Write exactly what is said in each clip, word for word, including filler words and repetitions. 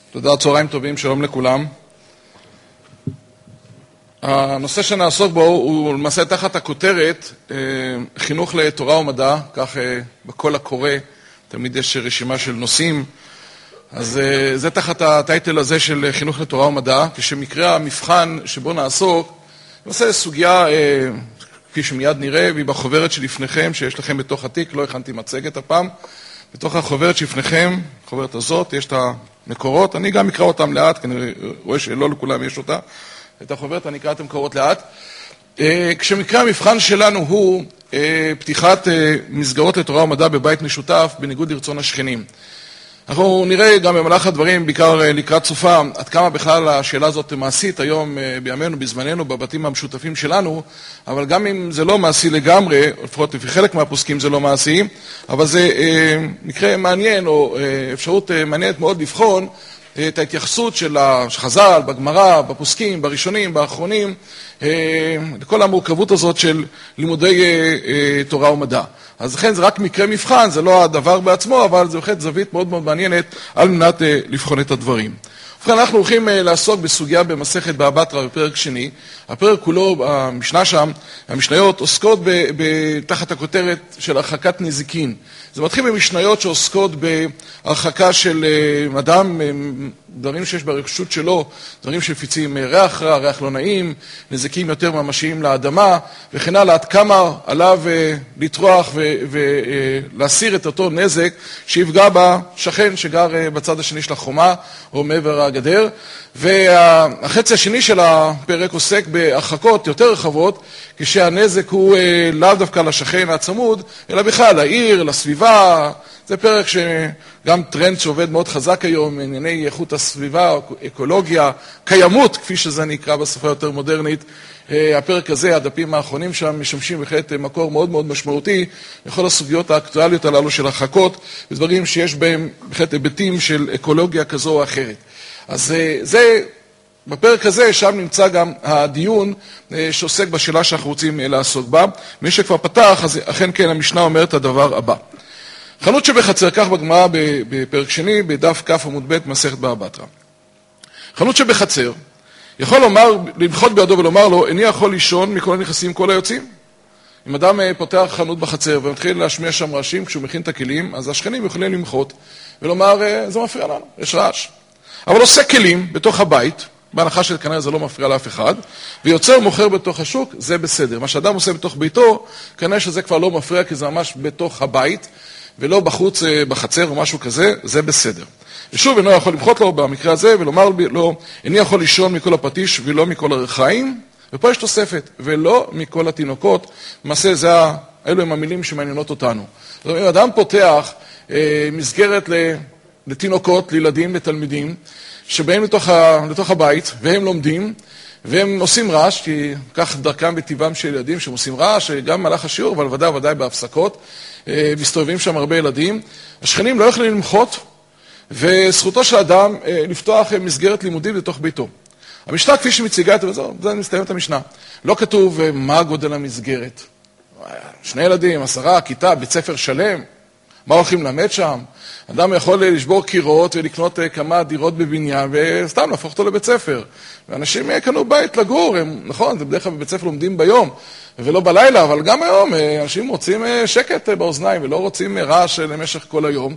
תודה, צהריים טובים, שלום לכולם. הנושא שנעסוק בו הוא למעשה תחת הכותרת חינוך לתורה ומדע, כך בכל הקורא תמיד יש רשימה של נושאים, אז זה תחת הטייטל הזה של חינוך לתורה ומדע, כשמקרה המבחן שבו נעסוק, למעשה סוגיה כפי שמיד נראה, והיא בחוברת שלפניכם, שיש לכם בתוך התיק, לא הכנתי מצגת הפעם, בתוך החוברת שלפניכם, החוברת הזאת, יש את המקורות, אני גם אקרא אותם לאט, כי אני רואה שלא לכולם יש אותה, את החוברת אני אקרא את המקורות לאט. כשמקרה המבחן שלנו הוא פתיחת מסגרות לתורה ומדע בבית משותף, בניגוד לרצון השכנים. אנחנו נראה גם במהלך הדברים, בעיקר לקראת סופה, עד כמה בכלל השאלה הזאת מעשית היום בימינו, בזמננו, בבתים המשותפים שלנו, אבל גם אם זה לא מעשי לגמרי, לפחות לפי חלק מהפוסקים זה לא מעשי, אבל זה מקרה מעניין או אפשרות מעניינת מאוד לבחון את ההתייחסות של החז"ל, בגמרא, בפוסקים, בראשונים, באחרונים, לכל המורכבות הזאת של לימודי תורה ומדע. אז לכן זה רק מקרה מבחן, זה לא הדבר בעצמו, אבל זה בהחלט זווית מאוד מאוד מעניינת על מנת לבחון את הדברים. ובכן, אנחנו הולכים לעסוק בסוגיה במסכת בבא בתרא בפרק שני. הפרק כולו, המשנה שם, המשניות עוסקות תחת הכותרת של הרחקת נזיקין. זה מתחיל במשניות שעוסקות בהרחקה של אדם, דברים שיש ברשות שלו, דברים שמפיצים ריח רע, ריח לא נעים, נזקים יותר ממשיים לאדמה, וכן הלאה, עד כמה עליו לטרוח ולהסיר את אותו נזק שיפגע בשכן שגר בצד השני של החומה או מעבר הגדר. והחצי השני של הפרק עוסק בהרחקות יותר רחבות, כשהנזק הוא לאו דווקא לשכן הצמוד, אלא בכלל לעיר, לסביבה. זה פרק שגם טרנד שעובד מאוד חזק היום, ענייני איכות הסביבה, אקולוגיה, קיימות, כפי שזה נקרא בשפה יותר מודרנית. הפרק הזה, הדפים האחרונים שם, משמשים בהחלט מקור מאוד מאוד משמעותי לכל הסוגיות האקטואליות הללו של הרחקות, ודברים שיש בהם בהחלט היבטים של אקולוגיה כזו או אחרת. אז זה, בפרק הזה, שם נמצא גם הדיון שעוסק בשאלה שאנחנו רוצים לעסוק בה. מי שכבר פתח, אז אכן כן, המשנה אומרת את הדבר הבא. חנות שבחצר, כך בגמרא בפרק שני, בדף כ' עמוד ב' מסכת בבא בתרא. חנות שבחצר, יכול לומר, למחות בידו ולומר לו, איני יכול לישון מכל הנכנסים כל היוצאים. אם אדם פותח חנות בחצר ומתחיל להשמיע שם רעשים כשהוא מכין את הכלים, אז השכנים יכולים למחות ולומר, זה מפריע לנו, יש רעש. אבל עושה כלים בתוך הבית, בהנחה של כנראה זה לא מפריע לאף אחד, ויוצר ומוכר בתוך השוק, זה בסדר. מה שאדם עושה בתוך ביתו, כנראה שזה כבר לא מפריע, כי זה ממש בתוך הבית, ולא בחוץ בחצר או משהו כזה, זה בסדר. ושוב, אינו יכול למחות לו במקרה הזה, ולומר לו, איני יכול לישון מכל הפטיש ולא מכל הרחיים, ופה יש תוספת, ולא מכל התינוקות, למעשה זה, אלו הם המילים שמעניינות אותנו. זאת אומרת, אם אדם פותח אה, מסגרת לתינוקות, לילדים, לתלמידים, שבאים לתוך, ה, לתוך הבית, והם לומדים, והם עושים רעש, כי כך דרכם וטבעם של ילדים שהם עושים רעש, גם במהלך השיעור, אבל ודאי ודאי בהפסקות, מסתובבים שם הרבה ילדים. השכנים לא יכולים למחות, וזכותו של אדם לפתוח מסגרת לימודים לתוך ביתו. המשנה כפי שמציגה את זה, זה מסתיים את המשנה. לא כתוב מה גודל המסגרת. שני ילדים, עשרה, כיתה, בית ספר שלם, מה הולכים למד שם? אדם יכול לשבור קירות ולקנות כמה דירות בבניין, וסתם להפוך אותו לבית ספר. ואנשים קנו בית לגור, הם, נכון, זה בדרך כלל בבית ספר לומדים ביום, ולא בלילה, אבל גם היום אנשים רוצים שקט באוזניים, ולא רוצים רעש למשך כל היום.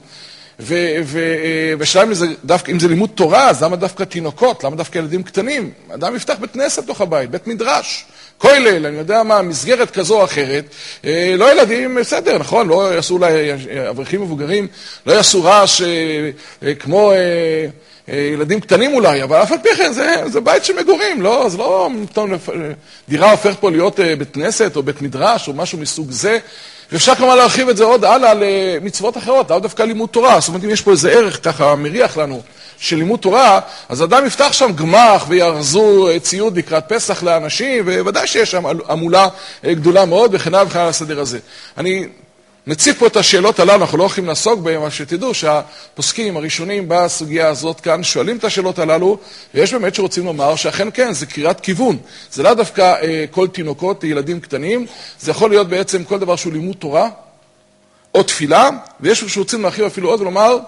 ושאלה אם זה, דווקא, אם זה לימוד תורה, אז למה דווקא תינוקות? למה דווקא ילדים קטנים? אדם יפתח בית כנסת תוך הבית, בית מדרש. כולל, אני יודע מה, מסגרת כזו או אחרת, לא ילדים, בסדר, נכון, לא יעשו אולי, אברכים מבוגרים, לא יעשו רעש כמו ילדים קטנים אולי, אבל אף על פי כן זה, זה בית שמגורים, לא, אז לא, דירה הופך פה להיות בית כנסת או בית מדרש או משהו מסוג זה, ואפשר כמה להרחיב את זה עוד הלאה למצוות אחרות, לא דווקא לימוד תורה, זאת אומרת, אם יש פה איזה ערך ככה מריח לנו, של לימוד תורה, אז אדם יפתח שם גמח ויארזו ציוד לקראת פסח לאנשים, וודאי שיש שם עמולה גדולה מאוד, וכן הלאה וכן הלאה לסדר הזה. אני נציג פה את השאלות הללו, אנחנו לא הולכים לעסוק בהם, אבל שתדעו שהפוסקים הראשונים בסוגיה הזאת כאן שואלים את השאלות הללו, ויש באמת שרוצים לומר שאכן כן, זה קריאת כיוון. זה לא דווקא אה, כל תינוקות, ילדים קטנים, זה יכול להיות בעצם כל דבר שהוא לימוד תורה, או תפילה, ויש שרוצים להרחיב אפילו עוד ולומר,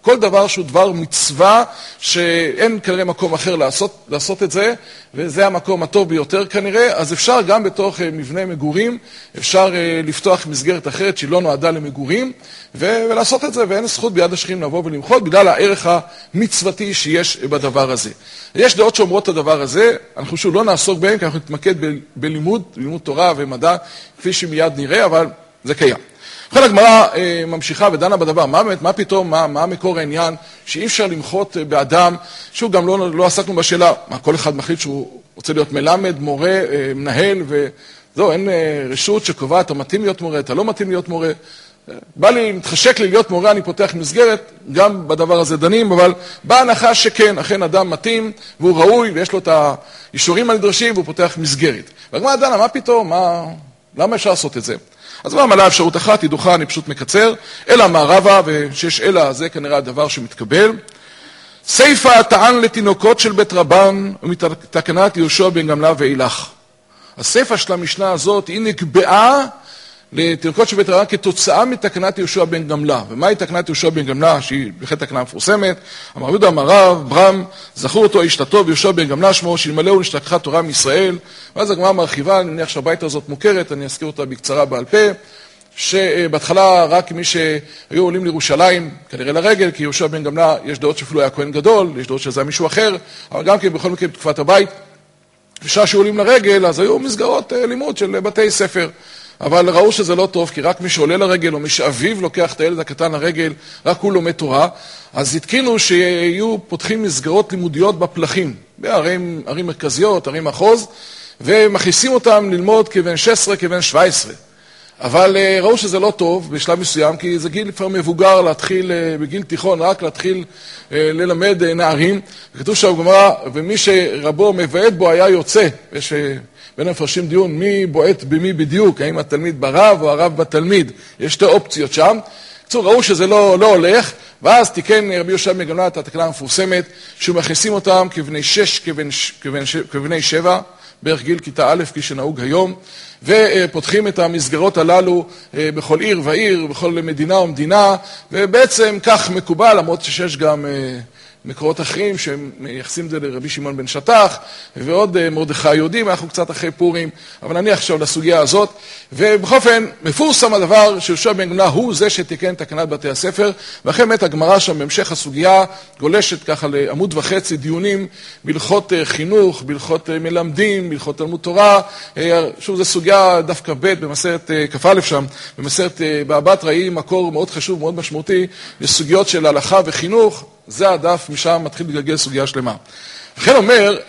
כל דבר שהוא דבר מצווה, שאין כנראה מקום אחר לעשות, לעשות את זה, וזה המקום הטוב ביותר כנראה, אז אפשר גם בתוך מבנה מגורים, אפשר לפתוח מסגרת אחרת שהיא לא נועדה למגורים, ולעשות את זה, ואין זכות ביד השכנים לבוא ולמחות, בגלל הערך המצוותי שיש בדבר הזה. יש דעות שאומרות את הדבר הזה, אנחנו שוב לא נעסוק בהם, כי אנחנו נתמקד בלימוד, לימוד תורה ומדע, כפי שמיד נראה, אבל זה קיים. ובכן הגמרא ממשיכה ודנה בדבר, מה באמת, מה פתאום, מה, מה מקור העניין, שאי אפשר למחות באדם, שהוא גם לא, לא עסקנו בשאלה, מה כל אחד מחליט שהוא רוצה להיות מלמד, מורה, מנהל, וזהו, אין רשות שקובעת, אתה מתאים להיות מורה, אתה לא מתאים להיות מורה, בא לי, מתחשק לי להיות מורה, אני פותח מסגרת, גם בדבר הזה דנים, אבל בהנחה שכן, אכן אדם מתאים, והוא ראוי, ויש לו את האישורים הנדרשים, והוא פותח מסגרת. והגמרא דנה, מה פתאום, מה, למה אפשר לעשות את זה? אז מה מלאה אפשרות אחת, היא דוחה, אני פשוט מקצר, אלא מערבה, ושיש אלא, זה כנראה הדבר שמתקבל. סייפה טען לתינוקות של בית רבן, ומתקנת יהושע בן גמלא ואילך. הסייפה של המשנה הזאת, היא נקבעה, לתינוקות של בית רבן כתוצאה מתקנת יהושע בן גמלא. ומהי תקנת יהושע בן גמלא, שהיא בהחלט תקנה מפורסמת? אמר יהודה אמר רב, ברם, זכור אותו איש הטוב, יהושע בן גמלא שמו, שאלמלא הוא נשתכחה תורה מישראל. ואז הגמרא מרחיבה, אני מניח שהבית הזאת מוכרת, אני אזכיר אותה בקצרה בעל פה, שבהתחלה רק מי שהיו עולים לירושלים, כנראה לרגל, כי יהושע בן גמלא, יש דעות שאפילו היה כהן גדול, יש דעות שזה מישהו אחר, אבל גם כן בכל מקרה בתקופת הבית, בשעה שעולים לרגל, אז היו מסגרות לימוד של בתי ספר. אבל ראו שזה לא טוב, כי רק מי שעולה לרגל, או מי שאביו לוקח את הילד הקטן לרגל, רק הוא לומד תורה, אז התקינו שיהיו פותחים מסגרות לימודיות בפלחים, בערים ערים מרכזיות, ערים מחוז, ומכניסים אותם ללמוד כבן שש עשרה, כבן שבע עשרה. אבל ראו שזה לא טוב בשלב מסוים, כי זה גיל כבר מבוגר להתחיל, בגיל תיכון, רק להתחיל ללמד נערים. וכתוב שהגמרא, ומי שרבו מבעט בו היה יוצא, יש בין המפרשים דיון מי בועט במי בדיוק, האם התלמיד ברב או הרב בתלמיד, יש שתי אופציות שם. קצור, ראו שזה לא, לא הולך, ואז תיקן רבי יהושע בן גמלא את התקנה המפורסמת, שמכניסים אותם כבני שש, כבני, כבני, כבני שבע, בערך גיל כיתה א', כפי שנהוג היום, ופותחים את המסגרות הללו בכל עיר ועיר, בכל מדינה ומדינה, ובעצם כך מקובל, למרות שיש גם מקורות אחרים שמייחסים את זה לרבי שמעון בן שטח, ועוד מרדכי היהודים, אנחנו קצת אחרי פורים, אבל נניח עכשיו לסוגיה הזאת, ובכל אופן, מפורסם הדבר שיהושע בן גמלא הוא זה שתיקן תקנת בתי הספר, ואחרי באמת הגמרא שם בהמשך הסוגיה גולשת ככה לעמוד וחצי דיונים בהלכות חינוך, בהלכות מלמדים, בהלכות תלמוד תורה, שוב זו סוגיה דווקא ב' במסכת כ"א שם, במסכת בבא בתרא, מקור מאוד חשוב, מאוד משמעותי, לסוגיות של הלכה וחינוך, זה הדף, משם מתחיל לגלגל סוגיה שלמה. וכן אומר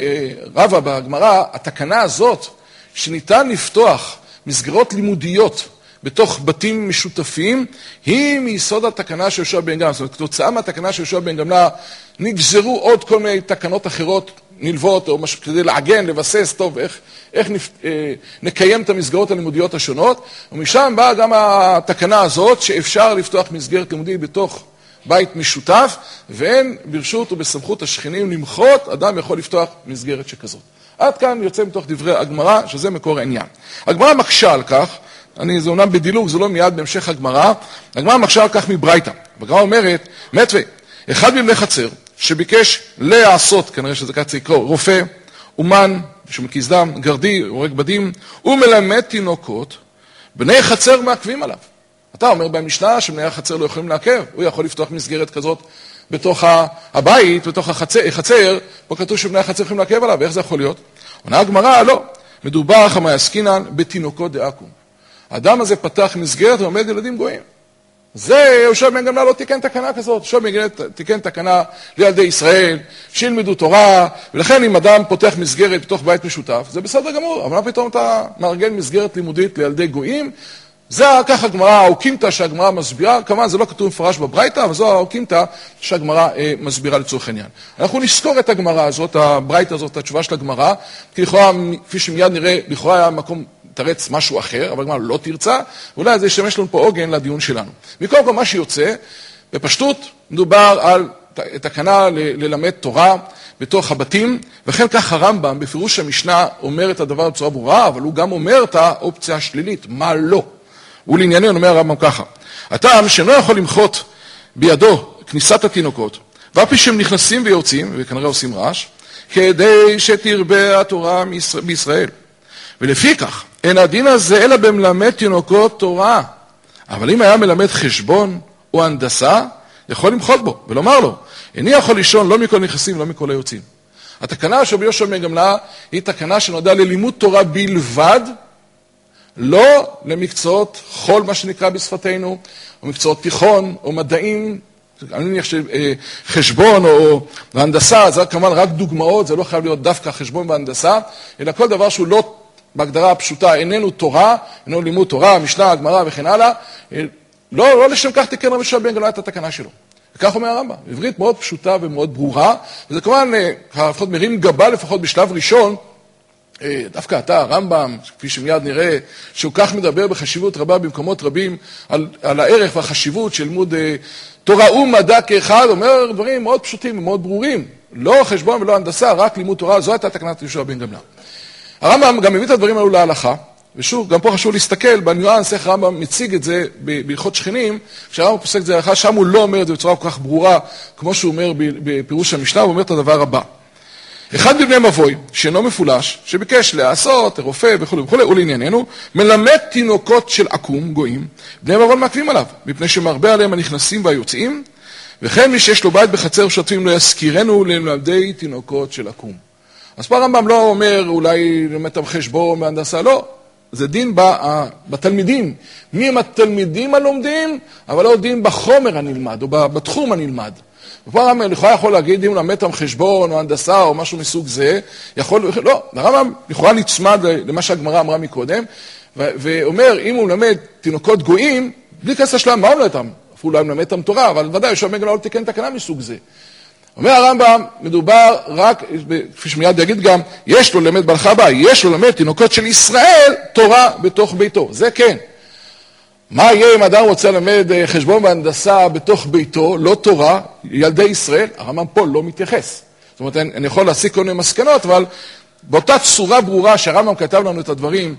רבא בגמרא, התקנה הזאת שניתן לפתוח מסגרות לימודיות בתוך בתים משותפים, היא מיסוד התקנה של יהושע בן גמלא. זאת אומרת, כתוצאה מהתקנה של יהושע בן גמלא נגזרו עוד כל מיני תקנות אחרות נלוות, או מש... כדי לעגן, לבסס, טוב, איך, איך נפ... נקיים את המסגרות הלימודיות השונות, ומשם באה גם התקנה הזאת שאפשר לפתוח מסגרת לימודית בתוך בית משותף, ואין ברשות ובסמכות השכנים למחות, אדם יכול לפתוח מסגרת שכזאת. עד כאן יוצא מתוך דברי הגמרא, שזה מקור העניין. הגמרא מקשה על כך, אני, זה אומנם בדילוג, זה לא מיד בהמשך הגמרא, הגמרא מקשה על כך מברייתא. הגמרא אומרת, מתווה, אחד מבני חצר, שביקש לעשות, כנראה שזה ככה צריך לקרוא, רופא, אומן, שמקיס דם, גרדי, הורג בדים, הוא מלמד תינוקות, בני חצר מעכבים עליו. אתה אומר במשנה שבני החצר לא יכולים לעכב, הוא יכול לפתוח מסגרת כזאת בתוך הבית, בתוך החצר, פה כתוב שבני החצר יכולים לעכב עליו, ואיך זה יכול להיות? עונה הגמרא, לא, מדובר חמי עסקינן בתינוקות דאקום. האדם הזה פתח מסגרת ועומד ילדים גויים. זה יהושע בן גמלא לא תיקן תקנה כזאת, יהושע בן גמלא תיקן תקנה לילדי ישראל, שילמדו תורה, ולכן אם אדם פותח מסגרת בתוך בית משותף, זה בסדר גמור, אבל מה פתאום אתה מארגן מסגרת לימודית לילדי גויים? זה ככה הגמרא, האוקימתא שהגמרא מסבירה, כמובן זה לא כתוב מפורש בברייתא, אבל זו האוקימתא שהגמרא אה, מסבירה לצורך העניין. אנחנו נזכור את הגמרא הזאת, הברייתא הזאת, התשובה של הגמרא, כי לכאורה, כפי שמיד נראה, לכאורה היה מקום תרץ משהו אחר, אבל הגמרא לא תרצה, ואולי זה ישמש לנו פה עוגן לדיון שלנו. מכל כל מה שיוצא, בפשטות מדובר על תקנה ל- ללמד תורה בתוך הבתים, וכן כך הרמב"ם בפירוש המשנה אומר את הדבר בצורה ברורה, אבל הוא גם אומר את האופציה השלילית, מה לא. ולענייני אומר הרמב"ם ככה, הטעם שאינו יכול למחות בידו כניסת התינוקות, ואף פי שהם נכנסים ויוצאים, וכנראה עושים רעש, כדי שתרבה התורה בישראל. ולפי כך, אין הדין הזה אלא במלמד תינוקות תורה. אבל אם היה מלמד חשבון או הנדסה, יכול למחות בו ולומר לו, איני יכול לישון לא מכל נכנסים, לא מכל היוצאים. התקנה של רבי יהושע בן גמלא היא תקנה שנועדה ללימוד תורה בלבד, לא למקצועות חול, מה שנקרא בשפתנו, או מקצועות תיכון, או מדעים, אני מניח שחשבון או הנדסה, זה כמובן רק דוגמאות, זה לא חייב להיות דווקא חשבון והנדסה, אלא כל דבר שהוא לא בהגדרה הפשוטה, איננו תורה, איננו לימוד תורה, משנה, הגמרא וכן הלאה, לא, לא לשם כך תיקן רבי יהושע בן גמלא את התקנה שלו. וכך אומר הרמב"ם, עברית מאוד פשוטה ומאוד ברורה, וזה כמובן, לפחות מרים גבה לפחות בשלב ראשון, דווקא אתה, הרמב"ם, כפי שמיד נראה, שהוא כך מדבר בחשיבות רבה במקומות רבים, על, על הערך והחשיבות של לימוד תורה ומדע כאחד, אומר דברים מאוד פשוטים ומאוד ברורים, לא חשבון ולא הנדסה, רק לימוד תורה, זו הייתה תקנת יהושע בן גמלא. הרמב"ם גם מביא את הדברים האלו להלכה, ושוב, גם פה חשוב להסתכל בניואנס איך הרמב"ם מציג את זה בהלכות שכנים, כשהרמב"ם פוסק את זה להלכה, שם הוא לא אומר את זה בצורה כל כך ברורה, כמו שהוא אומר בפירוש המשנה, הוא אומר את הדבר הבא. אחד מבני מבוי, שאינו מפולש, שביקש לעשות, רופא וכו' וכו', ולענייננו, מלמד תינוקות של עקום, גויים, בני מבוי מעכבים עליו, מפני שמרבה עליהם הנכנסים והיוצאים, וכן מי שיש לו בית בחצר ושותפים לא יזכירנו ללמדי תינוקות של עקום. אז פה הרמב"ם לא אומר אולי ללמד חשבון מהנדסה, לא. זה דין בתלמידים. מי הם התלמידים הלומדים, אבל לא דין בחומר הנלמד, או בתחום הנלמד. ופה הרמב"ם לכאורה יכול להגיד, אם הוא למד אותם חשבון או הנדסה או משהו מסוג זה, יכול, לא, הרמב"ם לכאורה נצמד למה שהגמרא אמרה מקודם, ואומר, אם הוא למד תינוקות גויים, בלי כסף שלהם, מה הוא למד אותם? אפילו לא הם למד אותם תורה, אבל ודאי, יהושע בן גמלא לא תיקן תקנה מסוג זה. אומר הרמב"ם, מדובר רק, כפי שמיד יגיד גם, יש לו למד בהלכה הבאה, יש לו למד תינוקות של ישראל, תורה בתוך ביתו. זה כן. מה יהיה אם אדם רוצה למד חשבון והנדסה בתוך ביתו, לא תורה, ילדי ישראל? הרמב"ם פה לא מתייחס. זאת אומרת, אני יכול להסיק כל מיני מסקנות, אבל באותה צורה ברורה שהרמב"ם כתב לנו את הדברים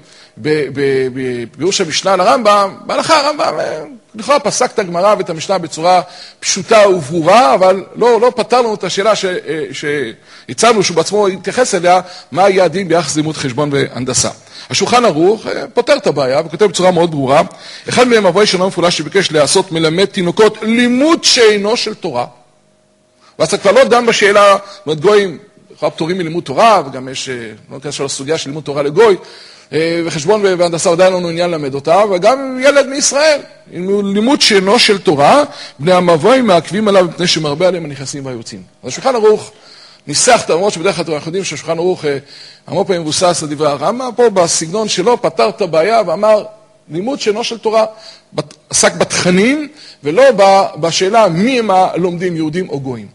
בפירוש המשנה לרמב"ם, בהלכה הרמב"ם, לכאורה פסק את הגמרא ואת המשנה בצורה פשוטה וברורה, אבל לא, לא פתר לנו את השאלה שהצענו שהוא בעצמו יתייחס אליה, מה יהיה הדין ביחס לימוד חשבון והנדסה. השולחן ערוך פותר את הבעיה וכותב בצורה מאוד ברורה, אחד מהם מבוי שאינו מפולש שביקש לעשות מלמד תינוקות לימוד שאינו של תורה, ואז כבר לא דן בשאלה, זאת גויים, לכאורה פטורים מלימוד תורה, וגם יש, לא נקרא של הסוגיה של לימוד תורה לגוי, וחשבון והנדסה עדיין לנו עניין למד אותה, וגם ילד מישראל, עם לימוד שאינו של תורה, בני המבוי מעכבים עליו מפני שמרבה עליהם הנכנסים והיוצאים. אז השולחן ערוך ניסח את המרות שבדרך כלל אנחנו יודעים שהשולחן ערוך המון פעמים מבוסס על דברי הרמב"ם, פה בסגנון שלו פתר את הבעיה ואמר לימוד שאינו של תורה, עסק בתכנים ולא בשאלה מי הם הלומדים, יהודים או גויים.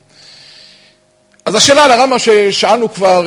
אז השאלה על הרמב"ם ששאלנו כבר,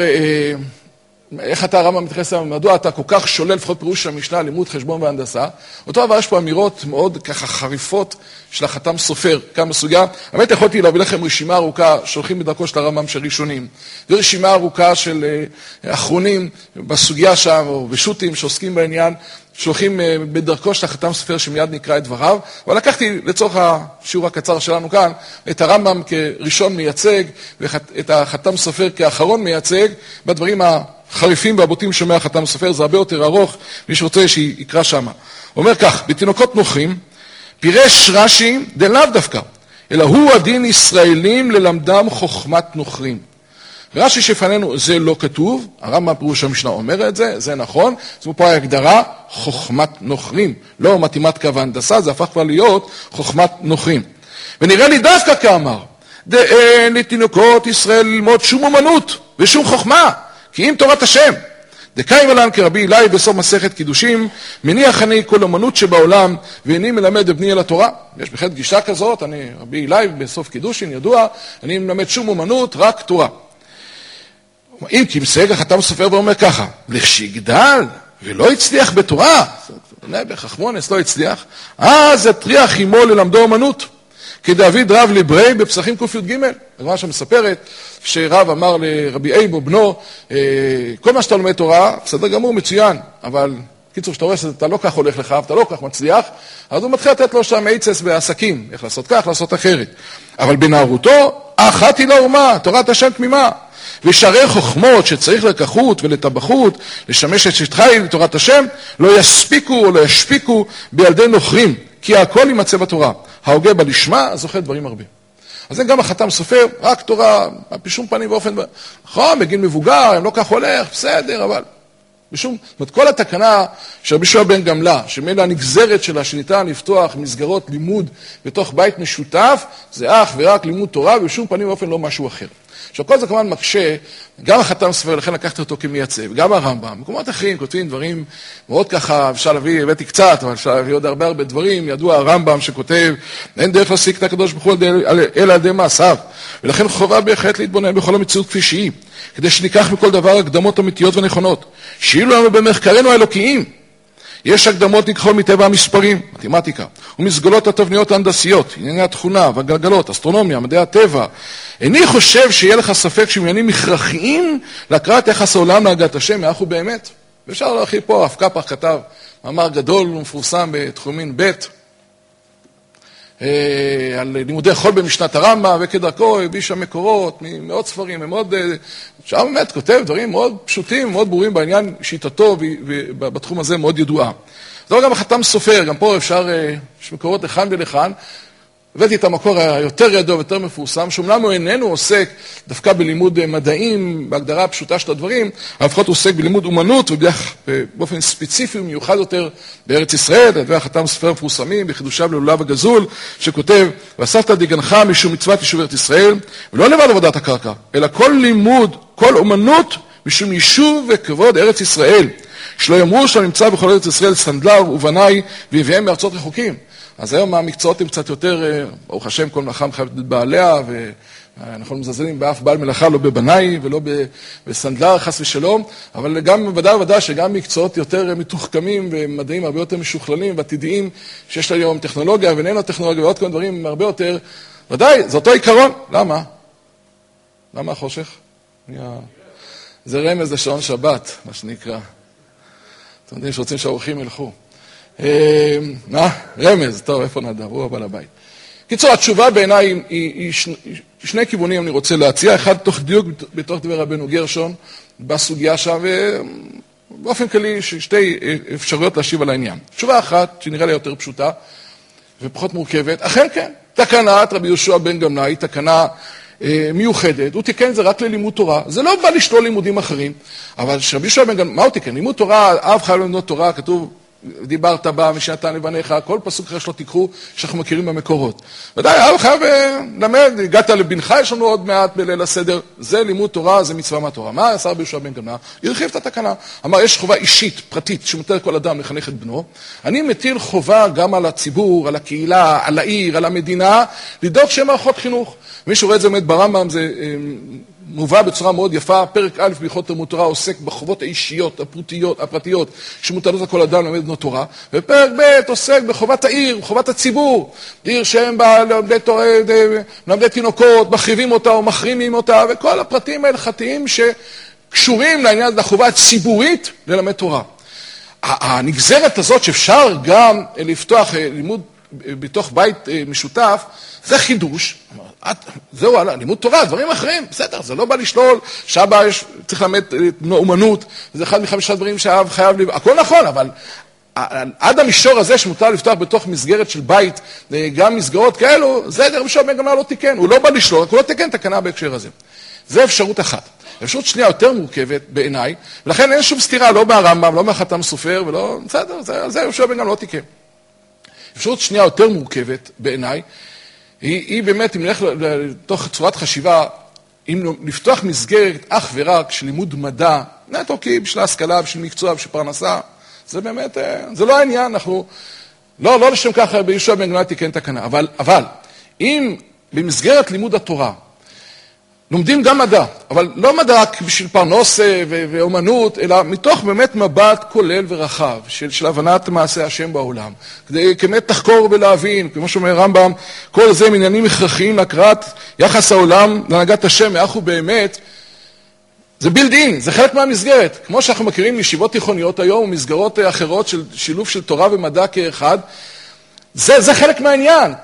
איך אתה הרמב"ם מתייחס אליו, מדוע אתה כל כך שולל לפחות פירוש של המשנה, לימוד חשבון והנדסה, אותו דבר יש פה אמירות מאוד ככה חריפות של החתם סופר, כמה סוגיה, באמת יכולתי להביא לכם רשימה ארוכה, שולחים בדרכו של הרמב"ם של ראשונים, זו רשימה ארוכה של אחרונים בסוגיה שם, או בשו"תים שעוסקים בעניין, שולחים בדרכו של החתם סופר שמיד נקרא את דבריו, אבל לקחתי לצורך השיעור הקצר שלנו כאן, את הרמב"ם כראשון מייצג, ואת החתם סופר כאחרון מייצג, בדברים החריפים והבוטים שומע החתם סופר, זה הרבה יותר ארוך, מי שרוצה שיקרא שם. הוא אומר כך, בתינוקות נוכרים, פירש רש"י דלאו דווקא, אלא הוא הדין ישראלים ללמדם חוכמת נוכרים. ורש"י שפנינו זה לא כתוב, הרמב"ם פירוש המשנה אומר את זה, זה נכון, זאת אומרת פה ההגדרה חוכמת נוכרים, לא מתמטיקה והנדסה, זה הפך כבר להיות חוכמת נוכרים. ונראה לי דווקא כאמר, דאין לתינוקות ישראל ללמוד שום אומנות ושום חוכמה, כי אם תורת השם. דקאי מלן כרבי אלי בסוף מסכת קידושים, מניח אני כל אומנות שבעולם, ואיני מלמד בני אל התורה. יש בהחלט גישה כזאת, אני רבי אלי בסוף קידושים ידוע, אני מלמד שום אומנות, רק תורה. אם כי מסייג החתם סופר ואומר ככה, לכשיגדל ולא הצליח בתורה, נעבך אחמונס לא הצליח, אז הטריח עמו ללמדו אומנות, כדוד רב לברי בפסחים ק"ג. הגמרא שמספרת שרב אמר לרבי אייבו בנו, כל מה שאתה לומד תורה, בסדר גמור מצוין, אבל קיצור שאתה רואה שאתה לא כך הולך לך, אתה לא כך מצליח, אז הוא מתחיל לתת לו שם עצס בעסקים, איך לעשות כך, לעשות אחרת. אבל בנערותו, אחת היא לאומה, תורת השם תמימה. ושערי חוכמות שצריך לקחות ולטבחות, לשמש את שטחי לתורת השם, לא יספיקו או לא ישפיקו בילדי נוכרים, כי הכל יימצא בתורה. ההוגה בלשמה, זוכה דברים הרבה. אז זה גם החתם סופר, רק תורה, בשום פנים ואופן, נכון, בגיל מבוגר, הם לא כך הולך, בסדר, אבל בשום, זאת אומרת, כל התקנה של רבי יהושע בן גמלא, שמילא הנגזרת שלה, שניתן לפתוח מסגרות לימוד בתוך בית משותף, זה אך ורק לימוד תורה, ובשום פנים ואופן לא משהו אחר. עכשיו, כל זה כמובן מקשה, גם החתם סופר, לכן לקחתי אותו כמייצב, גם הרמב"ם, מקומות אחרים כותבים דברים מאוד ככה, אפשר להביא, הבאתי קצת, אבל אפשר להביא עוד הרבה הרבה דברים, ידוע הרמב"ם שכותב, אין דרך להשיג את הקדוש ברוך הוא אלא על ידי מעשיו, ולכן חובה בהחלט להתבונן בכל המציאות כפי שהיא, כדי שניקח מכל דבר הקדמות אמיתיות ונכונות, שאילו לנו במחקרנו האלוקיים, יש הקדמות נקחו מטבע המספרים, מתמטיקה, ומסגולות התבניות ההנדסיות, ענייני התכונה והגלגלות, אסטרונומיה, מדעי הטבע. איני חושב שיהיה לך ספק שעניינים מכרחיים להקראת יחס העולם להגעת השם, מאחו באמת. ואפשר להכי פה, הרב קפח כתב מאמר גדול ומפורסם בתחומין ב' על לימודי חול במשנת הרמב"ם, וכדרכו הביש המקורות ממאות ספרים, מאוד, שם באמת כותב דברים מאוד פשוטים, מאוד ברורים בעניין שיטתו, ובתחום הזה מאוד ידועה. זה לא גם החתם סופר, גם פה אפשר, יש מקורות לכאן ולכאן, הבאתי את המקור היותר ידוע ויותר מפורסם, שאומנם הוא איננו עוסק דווקא בלימוד מדעים, בהגדרה הפשוטה של הדברים, אבל לפחות הוא עוסק בלימוד אומנות, ובאופן ספציפי ומיוחד יותר בארץ ישראל, והחתם סופר מפורסמים בחידושיו ללולב הגזול, שכותב, ואספת דגנך משום מצוות יישוב ארץ ישראל, ולא לבד עבודת הקרקע, אלא כל לימוד, כל אומנות, משום יישוב וכבוד ארץ ישראל, שלא יאמרו שלא נמצא בכל ארץ ישראל סנדלר ובנאי, והביאם מארצות רחוקים. אז היום המקצועות הם קצת יותר, ברוך השם, כל מלאכה מחייבת בעליה, ואנחנו מזלזלים באף בעל מלאכה, לא בבנאי ולא בסנדלר, חס ושלום, אבל גם ודאי וודאי שגם מקצועות יותר מתוחכמים ומדעים הרבה יותר משוכללים ועתידיים, שיש היום טכנולוגיה וננו טכנולוגיה ועוד כל דברים הרבה יותר, ודאי, זה אותו עיקרון. למה? למה החושך? זה רמז לשעון שבת, מה שנקרא. אתם יודעים שרוצים שהאורחים ילכו. מה? רמז, טוב, איפה נדב? הוא הבא לבית. קיצור, התשובה בעיניי היא, היא, היא שני, שני כיוונים אני רוצה להציע, אחד תוך דיוק בתוך דבר רבנו גרשון, בסוגיה שם, ובאופן כללי שתי אפשרויות להשיב על העניין. תשובה אחת, שנראה לי יותר פשוטה, ופחות מורכבת, אכן כן, תקנת רבי יהושע בן גמלא היא תקנה אה, מיוחדת, הוא תיקן זה רק ללימוד תורה, זה לא בא לשלול לימודים אחרים, אבל רבי יהושע בן גמלא, מה הוא תיקן? לימוד תורה, אב חייב ללמוד תורה, כתוב, דיברת בה ושנתן לבניך, כל פסוק אחר שלא תיקחו, שאנחנו מכירים במקורות. ודאי, אב חייב למד, הגעת לבנך, יש לנו עוד מעט בליל הסדר, זה לימוד תורה, זה מצווה מהתורה. מה עשה רבי יהושע בן גמלא? הרחיב את התקנה. אמר, יש חובה אישית, פרטית, שמותר כל אדם לחנך את בנו. אני מטיל חובה גם על הציבור, על הקהילה, על העיר, על המדינה, לדאוג שהם מערכות חינוך. מי שרואה את זה באמת ברמב"ם, זה מובא בצורה מאוד יפה, פרק א' בהלכות תלמוד תורה עוסק בחובות האישיות, הפרטיות, הפרטיות, שמוטלות על כל אדם ללמד בנו תורה, ופרק ב' עוסק בחובת העיר, בחובת הציבור, עיר שהם בה ללמדי תורה, ללמדי תינוקות, מחריבים אותה או מחרימים אותה, וכל הפרטים ההלכתיים שקשורים לעניין החובה הציבורית ללמד תורה. הנגזרת הזאת שאפשר גם לפתוח לימוד בתוך בית משותף, זה חידוש, זהו, לימוד תורה, דברים אחרים, בסדר, זה לא בא לשלול, שאבא צריך ללמד אומנות, זה אחד מחמישה דברים שהאב חייב, הכל נכון, אבל עד המישור הזה שמותר לפתוח בתוך מסגרת של בית, גם מסגרות כאלו, זה רבי יהושע בן גמלא לא תיקן, הוא לא בא לשלול, הוא לא תיקן תקנה בהקשר הזה. זה אפשרות אחת. אפשרות שנייה יותר מורכבת בעיניי, ולכן אין שום סתירה, לא מהרמב"ם, לא מהחתם סופר, ולא, בסדר, זה, זה יהושע בן גמלא לא תיקן. אפשרות שנייה יותר מורכבת בעיניי, היא, היא באמת, אם נלך לתוך צורת חשיבה, אם לפתוח מסגרת אך ורק של לימוד מדע, נטו כי בשביל ההשכלה, בשביל מקצוע, בשביל פרנסה, זה באמת, זה לא העניין, אנחנו, לא, לא לשם ככה ביהושע בן גמלא תיקן תקנה, אבל, אבל, אם במסגרת לימוד התורה, לומדים גם מדע, אבל לא מדע רק בשביל פרנוס ואומנות, אלא מתוך באמת מבט כולל ורחב של, של הבנת מעשה השם בעולם. כדי כמת תחקור ולהבין, כמו שאומר רמב"ם, כל זה מעניינים הכרחיים להקראת יחס העולם להנהגת השם, מאח ובאמת, זה בילד-אין, זה חלק מהמסגרת. כמו שאנחנו מכירים מישיבות תיכוניות היום, ומסגרות אחרות של שילוב של תורה ומדע כאחד, זה, זה חלק מהעניין.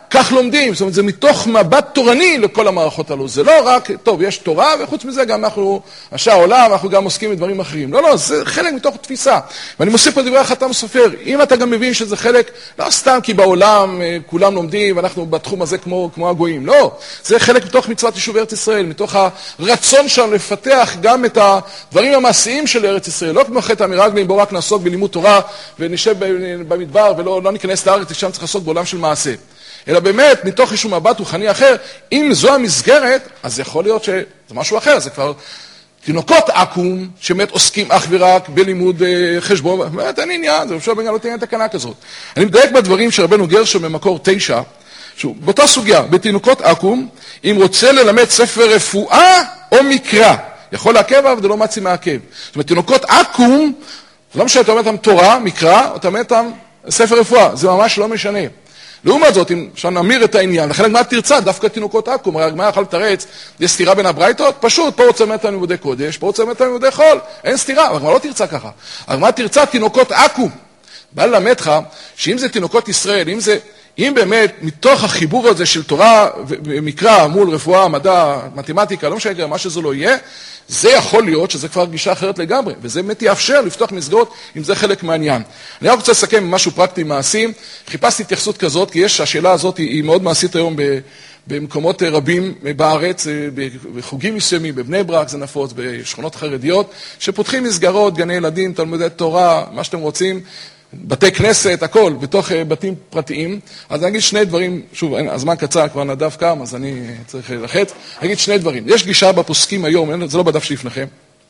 כך לומדים. זאת אומרת, זה מתוך מבט תורני לכל המערכות הללו. זה לא רק, טוב, יש תורה, וחוץ מזה גם אנחנו, השעה עולם, אנחנו גם עוסקים בדברים אחרים. לא, לא, זה חלק מתוך תפיסה. ואני מוסיף פה דברי החתם סופר. אם אתה גם מבין שזה חלק, לא סתם כי בעולם כולם לומדים, ואנחנו בתחום הזה כמו, כמו הגויים. לא, זה חלק מתוך מצוות יישוב ארץ ישראל, מתוך הרצון שלנו לפתח גם את הדברים המעשיים של ארץ ישראל. לא כמו חטא המרגלים, בואו רק נעסוק בלימוד תורה, ונשב במדבר, ולא לא ניכנס לארץ, שם צריך לעסוק בעולם של מעשה. אלא באמת, מתוך איזשהו מבט רוחני אחר, אם זו המסגרת, אז יכול להיות שזה משהו אחר, זה כבר תינוקות עקום, שבאמת עוסקים אך ורק בלימוד חשבון, באמת אין עניין, זה אפשר בעניין לא תהיה תקנה כזאת. אני מדייק בדברים שרבנו גרשום במקור תשע, שוב, באותה סוגיה, בתינוקות עקום, אם רוצה ללמד ספר רפואה או מקרא, יכול לעכב, אבל זה לא מצי מעכב. זאת אומרת, תינוקות עקום, לא משנה, אתה אומר אותם תורה, מקרא, או אתה אומר אותם ספר רפואה, זה ממש לא משנה. לעומת זאת, אם אפשר נמיר את העניין, לכן הגמרא תרצה, דווקא תינוקות עקום, הרי הגמרא יכול לתרץ, יש סתירה בין הברייתות, פשוט, פה רוצה ללמד אותם לימודי קודש, פה רוצה ללמד אותם לימודי חול, אין סתירה, הגמרא לא תרצה ככה. הגמרא תרצה תינוקות עקום. בא ללמד לך, שאם זה תינוקות ישראל, אם זה, אם באמת, מתוך החיבור הזה של תורה ומקרא מול רפואה, מדע, מתמטיקה, לא משנה, מה שזה לא יהיה, זה יכול להיות שזה כבר גישה אחרת לגמרי, וזה באמת יאפשר לפתוח מסגרות אם זה חלק מהעניין. אני רק רוצה לסכם עם משהו פרקטי מעשי, חיפשתי התייחסות כזאת, כי יש, השאלה הזאת היא מאוד מעשית היום במקומות רבים בארץ, בחוגים מסוימים, בבני ברק זה נפוץ, בשכונות חרדיות, שפותחים מסגרות, גני ילדים, תלמודי תורה, מה שאתם רוצים, בתי כנסת, הכל, בתוך בתים פרטיים. אז אני אגיד שני דברים, שוב, הזמן קצר, כבר נדב קם, אז אני צריך ללחץ. אני אגיד שני דברים. יש גישה בפוסקים היום, זה לא בדף שלפניכם,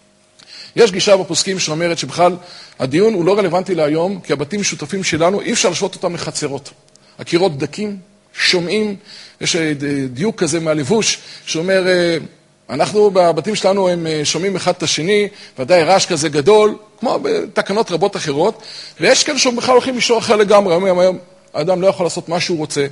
יש גישה בפוסקים שאומרת שבכלל הדיון הוא לא רלוונטי להיום, כי הבתים משותפים שלנו, אי אפשר לשוות אותם לחצרות. הקירות דקים, שומעים, יש דיוק כזה מהלבוש, שאומר, אנחנו בבתים שלנו הם שומעים אחד את השני, ודאי רעש כזה גדול, כמו בתקנות רבות אחרות, ויש כאלה שבכלל הולכים מישור אחר לגמרי, היום האדם לא יכול לעשות מה שהוא רוצה,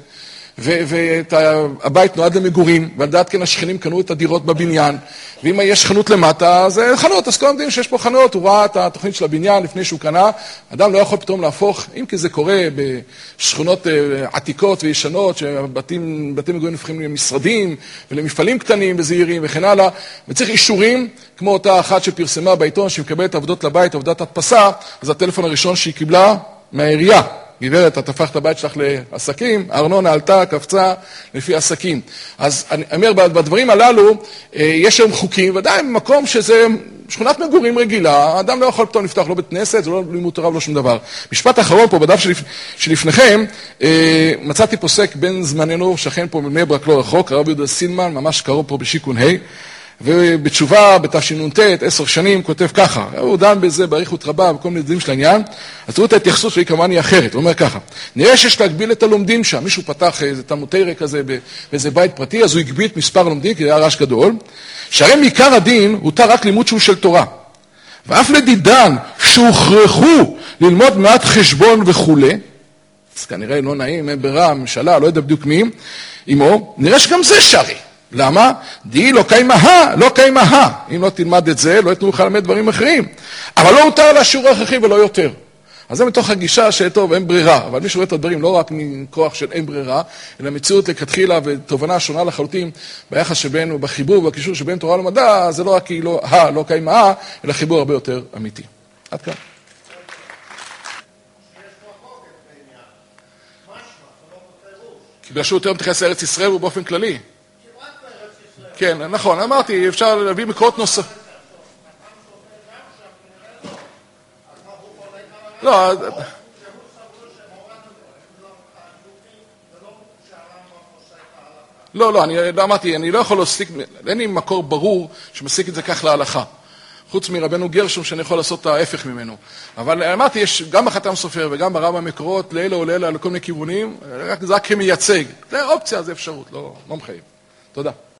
והבית נועד למגורים, ולדעת כן השכנים קנו את הדירות בבניין, ואם יש חנות למטה, זה חנות, אז כל המדינים שיש פה חנות, הוא ראה את התוכנית של הבניין לפני שהוא קנה, אדם לא יכול פתאום להפוך, אם כי זה קורה בשכונות עתיקות וישנות, שבתים מגורים הופכים למשרדים, ולמפעלים קטנים וזעירים וכן הלאה, וצריך אישורים, כמו אותה אחת שפרסמה בעיתון, שמקבלת עבודות לבית, עבודת הדפסה, אז הטלפון הראשון שהיא קיבלה מהעירייה, גברת, את הפכת הבית שלך לעסקים, הארנונה עלתה, קפצה לפי עסקים. אז אני אומר, בדברים הללו, יש היום חוקים, ודאי במקום שזה שכונת מגורים רגילה, האדם לא יכול פתאום לפתוח לא בית כנסת, זה לא לימוד תורה ולא שום דבר. משפט אחרון פה, בדף שלפ... שלפניכם, מצאתי פוסק בין זמננו, שכן פה מבני ברק לא רחוק, הרב יהודה סילמן, ממש קרוב פה בשיקון ה', ובתשובה, בתשנ"ט, עשר שנים, כותב ככה, הוא דן בזה באריכות רבה, בכל מיני דברים של העניין, אז תראו את ההתייחסות שהיא כמובן היא אחרת, הוא אומר ככה, נראה שיש להגביל את הלומדים שם, מישהו פתח איזה תלמוד תורה כזה באיזה בית פרטי, אז הוא הגביל את מספר הלומדים, כי זה היה רעש גדול, שהרי מעיקר הדין הותר רק לימוד שהוא של תורה, ואף לדידן שהוכרחו ללמוד מעט חשבון וכו', אז כנראה לא נעים, אין ברירה, ממשלה, לא יודע בדיוק מי, עמו, נראה שגם זה שרי. למה? די לא קיימה, לא קיימה. אם לא תלמד את זה, לא יתנו לך ללמד דברים אחרים. אבל לא הותר לה שיעור הכרחי ולא יותר. אז זה מתוך הגישה שטוב, אין ברירה. אבל מי שרואה את הדברים לא רק מכוח של אין ברירה, אלא מציאות לכתחילה ותובנה שונה לחלוטין ביחס שבין, בחיבור ובקישור שבין תורה למדע, זה לא רק כי לא, ה, לא קיימה, אלא חיבור הרבה יותר אמיתי. עד כאן. כי בגלל שהוא יותר מתייחס לארץ ישראל ובאופן כללי. כן, נכון, אמרתי, אפשר להביא מקורות נוסף. לא, לא, לא, אני אמרתי, אני לא יכול להסיק, אין לי מקור ברור שמסיק את זה כך להלכה. חוץ מרבנו גרשום שאני יכול לעשות את ההפך ממנו. אבל אמרתי, יש גם בחתם סופר וגם ברב המקורות, לילה או לילה, לכל מיני כיוונים, זה רק כמייצג. זה אופציה, זה אפשרות, לא מחייב. תודה.